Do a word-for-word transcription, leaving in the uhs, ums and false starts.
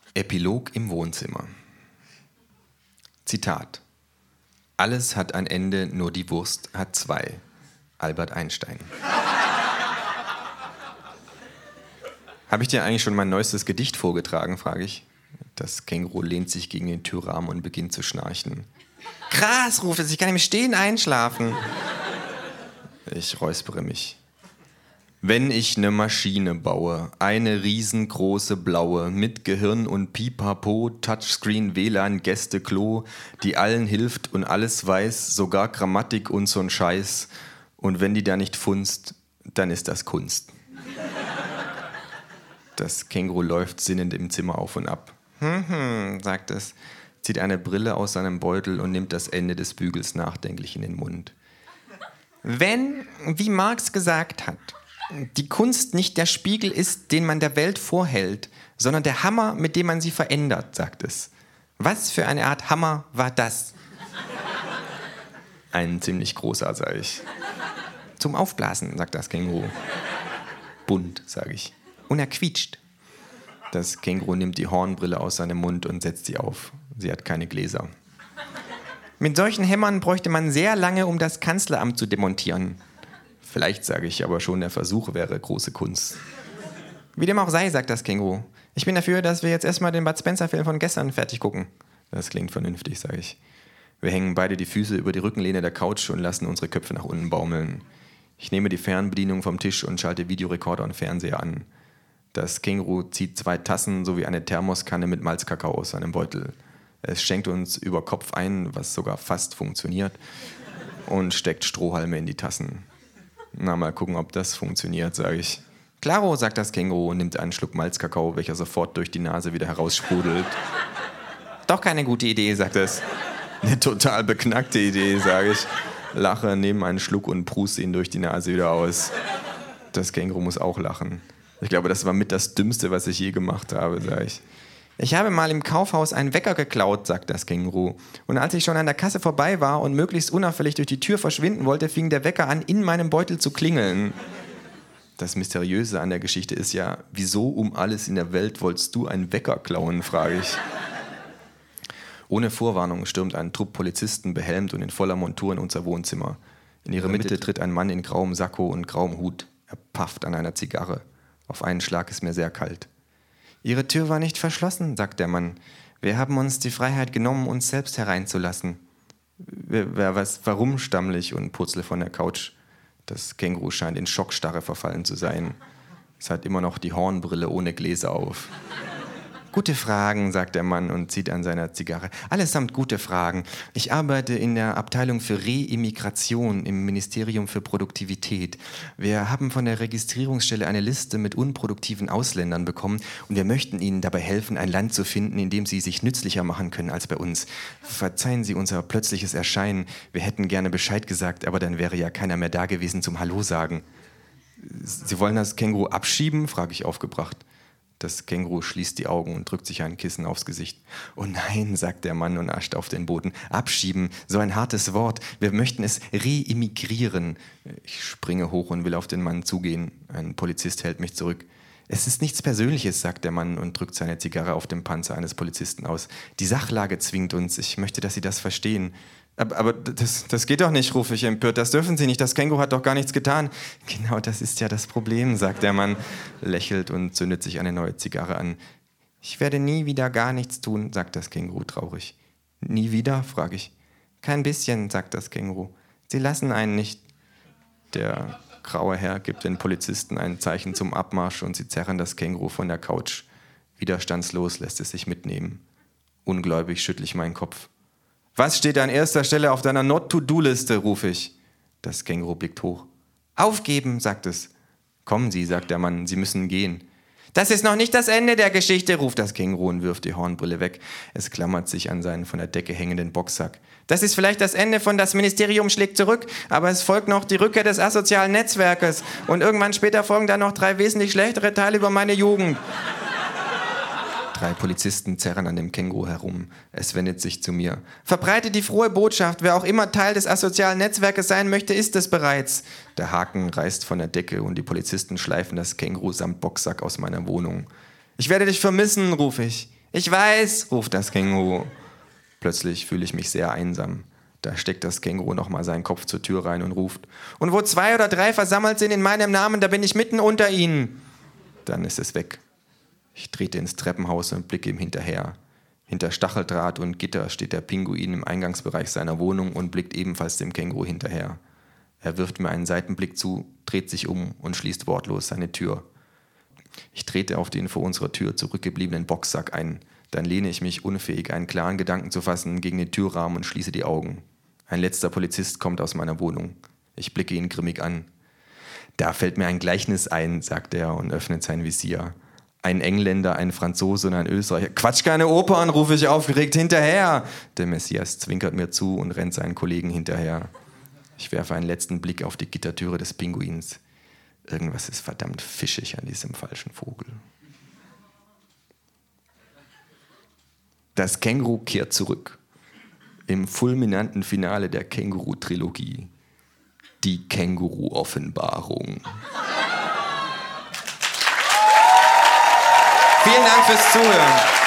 Epilog im Wohnzimmer. Zitat: Alles hat ein Ende, nur die Wurst hat zwei. Albert Einstein. Habe ich dir eigentlich schon mein neuestes Gedicht vorgetragen, frage ich. Das Känguru lehnt sich gegen den Türrahmen und beginnt zu schnarchen. Krass, ruft es, ich kann im Stehen einschlafen. Ich räuspere mich. Wenn ich ne Maschine baue, eine riesengroße blaue, mit Gehirn und Pipapo, Touchscreen, W L A N, Gästeklo, die allen hilft und alles weiß, sogar Grammatik und so'n Scheiß. Und wenn die da nicht funzt, dann ist das Kunst. Das Känguru läuft sinnend im Zimmer auf und ab. Hm, hm, sagt es, zieht eine Brille aus seinem Beutel und nimmt das Ende des Bügels nachdenklich in den Mund. Wenn, wie Marx gesagt hat, die Kunst nicht der Spiegel ist, den man der Welt vorhält, sondern der Hammer, mit dem man sie verändert, sagt es. Was für eine Art Hammer war das? Ein ziemlich großer, sage ich. Zum Aufblasen, sagt das Känguru. Bunt, sage ich. Und er quietscht. Das Känguru nimmt die Hornbrille aus seinem Mund und setzt sie auf. Sie hat keine Gläser. Mit solchen Hämmern bräuchte man sehr lange, um das Kanzleramt zu demontieren. Vielleicht, sage ich, aber schon der Versuch wäre große Kunst. Wie dem auch sei, sagt das Känguru. Ich bin dafür, dass wir jetzt erstmal den Bud Spencer-Film von gestern fertig gucken. Das klingt vernünftig, sage ich. Wir hängen beide die Füße über die Rückenlehne der Couch und lassen unsere Köpfe nach unten baumeln. Ich nehme die Fernbedienung vom Tisch und schalte Videorekorder und Fernseher an. Das Känguru zieht zwei Tassen sowie eine Thermoskanne mit Malzkakao aus seinem Beutel. Es schenkt uns über Kopf ein, was sogar fast funktioniert, und steckt Strohhalme in die Tassen. Na, mal gucken, ob das funktioniert, sage ich. Klaro, sagt das Känguru und nimmt einen Schluck Malzkakao, welcher sofort durch die Nase wieder heraussprudelt. Doch keine gute Idee, sagt es. Eine total beknackte Idee, sage ich. Lache, nehme einen Schluck und pruste ihn durch die Nase wieder aus. Das Känguru muss auch lachen. Ich glaube, das war mit das Dümmste, was ich je gemacht habe, sage ich. Ich habe mal im Kaufhaus einen Wecker geklaut, sagt das Känguru. Und als ich schon an der Kasse vorbei war und möglichst unauffällig durch die Tür verschwinden wollte, fing der Wecker an, in meinem Beutel zu klingeln. Das Mysteriöse an der Geschichte ist ja, wieso um alles in der Welt wolltest du einen Wecker klauen, frage ich. Ohne Vorwarnung stürmt ein Trupp Polizisten behelmt und in voller Montur in unser Wohnzimmer. In ihre Mitte tritt ein Mann in grauem Sakko und grauem Hut. Er pafft an einer Zigarre. Auf einen Schlag ist mir sehr kalt. Ihre Tür war nicht verschlossen, sagt der Mann. Wir haben uns die Freiheit genommen, uns selbst hereinzulassen. Wer, was, warum, stammle ich und purzle von der Couch. Das Känguru scheint in Schockstarre verfallen zu sein. Es hat immer noch die Hornbrille ohne Gläser auf. Gute Fragen, sagt der Mann und zieht an seiner Zigarre. Allesamt gute Fragen. Ich arbeite in der Abteilung für Reimmigration im Ministerium für Produktivität. Wir haben von der Registrierungsstelle eine Liste mit unproduktiven Ausländern bekommen und wir möchten Ihnen dabei helfen, ein Land zu finden, in dem Sie sich nützlicher machen können als bei uns. Verzeihen Sie unser plötzliches Erscheinen. Wir hätten gerne Bescheid gesagt, aber dann wäre ja keiner mehr da gewesen zum Hallo sagen. Sie wollen das Känguru abschieben? Frage ich aufgebracht. Das Känguru schließt die Augen und drückt sich ein Kissen aufs Gesicht. Oh nein, sagt der Mann und ascht auf den Boden. Abschieben, so ein hartes Wort. Wir möchten es reimmigrieren. Ich springe hoch und will auf den Mann zugehen. Ein Polizist hält mich zurück. Es ist nichts Persönliches, sagt der Mann und drückt seine Zigarre auf dem Panzer eines Polizisten aus. Die Sachlage zwingt uns. Ich möchte, dass Sie das verstehen. Aber, aber das, das geht doch nicht, rufe ich empört. Das dürfen Sie nicht. Das Känguru hat doch gar nichts getan. Genau, das ist ja das Problem, sagt der Mann, lächelt und zündet sich eine neue Zigarre an. Ich werde nie wieder gar nichts tun, sagt das Känguru traurig. Nie wieder, frage ich. Kein bisschen, sagt das Känguru. Sie lassen einen nicht. Der graue Herr gibt den Polizisten ein Zeichen zum Abmarsch und sie zerren das Känguru von der Couch. Widerstandslos lässt es sich mitnehmen. Ungläubig schüttle ich meinen Kopf. Was steht an erster Stelle auf deiner Not-to-Do-Liste, rufe ich. Das Känguru blickt hoch. Aufgeben, sagt es. Kommen Sie, sagt der Mann, Sie müssen gehen. Das ist noch nicht das Ende der Geschichte, ruft das Känguru und wirft die Hornbrille weg. Es klammert sich an seinen von der Decke hängenden Boxsack. Das ist vielleicht das Ende von Das Ministerium schlägt zurück, aber es folgt noch die Rückkehr des asozialen Netzwerkes. Und irgendwann später folgen dann noch drei wesentlich schlechtere Teile über meine Jugend. Drei Polizisten zerren an dem Känguru herum. Es wendet sich zu mir. Verbreite die frohe Botschaft. Wer auch immer Teil des asozialen Netzwerkes sein möchte, ist es bereits. Der Haken reißt von der Decke und die Polizisten schleifen das Känguru samt Boxsack aus meiner Wohnung. Ich werde dich vermissen, rufe ich. Ich weiß, ruft das Känguru. Plötzlich fühle ich mich sehr einsam. Da steckt das Känguru nochmal seinen Kopf zur Tür rein und ruft: Und wo zwei oder drei versammelt sind in meinem Namen, da bin ich mitten unter ihnen. Dann ist es weg. Ich trete ins Treppenhaus und blicke ihm hinterher. Hinter Stacheldraht und Gitter steht der Pinguin im Eingangsbereich seiner Wohnung und blickt ebenfalls dem Känguru hinterher. Er wirft mir einen Seitenblick zu, dreht sich um und schließt wortlos seine Tür. Ich trete auf den vor unserer Tür zurückgebliebenen Boxsack ein. Dann lehne ich mich, unfähig, einen klaren Gedanken zu fassen, gegen den Türrahmen und schließe die Augen. Ein letzter Polizist kommt aus meiner Wohnung. Ich blicke ihn grimmig an. Da fällt mir ein Gleichnis ein, sagt er und öffnet sein Visier. Ein Engländer, ein Franzose und ein Österreicher. Quatsch, keine Opern, rufe ich aufgeregt hinterher. Der Messias zwinkert mir zu und rennt seinen Kollegen hinterher. Ich werfe einen letzten Blick auf die Gittertüre des Pinguins. Irgendwas ist verdammt fischig an diesem falschen Vogel. Das Känguru kehrt zurück. Im fulminanten Finale der Känguru-Trilogie. Die Känguru-Offenbarung. Vielen Dank fürs Zuhören.